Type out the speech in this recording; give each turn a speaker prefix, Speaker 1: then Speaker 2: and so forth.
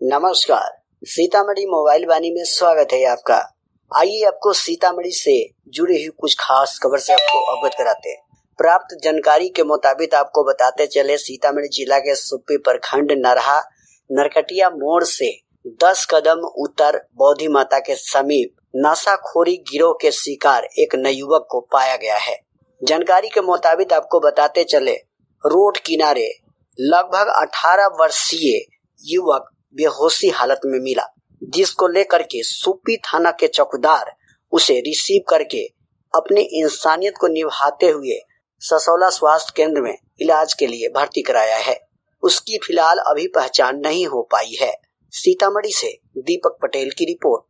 Speaker 1: नमस्कार, सीतामढ़ी मोबाइल वाणी में स्वागत है आपका। आइए आपको सीतामढ़ी से जुड़ी हुई कुछ खास खबर से आपको अवगत कराते हैं। प्राप्त जानकारी के मुताबिक आपको बताते चले, सीतामढ़ी जिला के सुप्पी प्रखंड नरहा नरकटिया मोड़ से 10 कदम उत्तर बौद्धि माता के समीप नशाखोरी गिरोह के शिकार एक नवयुवक को पाया गया है। जानकारी के मुताबिक आपको बताते चले, रोड किनारे लगभग 18 वर्षीय युवक बेहोशी हालत में मिला, जिसको लेकर के सुप्पी थाना के चौकीदार उसे रिसीव करके अपनी इंसानियत को निभाते हुए ससौला स्वास्थ्य केंद्र में इलाज के लिए भर्ती कराया है। उसकी फिलहाल अभी पहचान नहीं हो पाई है। सीतामढ़ी से दीपक पटेल की रिपोर्ट।